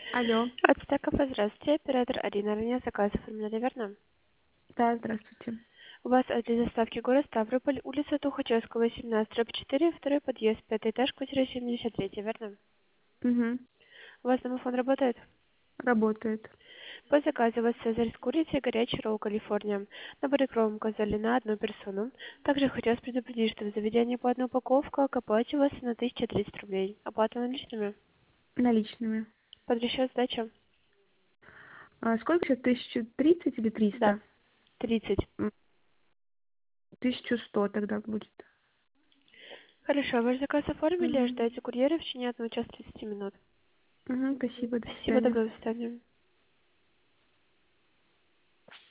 Алло. От Стекова, здравствуйте. Оператор Арина. Ранее заказ оформляли, верно? Да, здравствуйте. У вас для доставки город Ставрополь, улица Тухачевского, 17/4, второй подъезд, пятый этаж, квартира 73, верно? Угу. У вас домофон работает? Работает. По заказу у вас цезарь с курицей, горячий ролл Калифорния. Набор икром указали на одну персону. Также хотелось предупредить, что в заведении по одной упаковке к оплате у вас на 1030 рублей. Оплата наличными. Наличными. Под расчет сдача? А сколько сейчас? 1030 или Да, 300? 30. 1100 тогда будет. Хорошо, ваш заказ оформили, Угу. ожидайте курьера в течение 1 часа 30 минут. Угу, спасибо, до Спасибо, свидания. доброго свидания.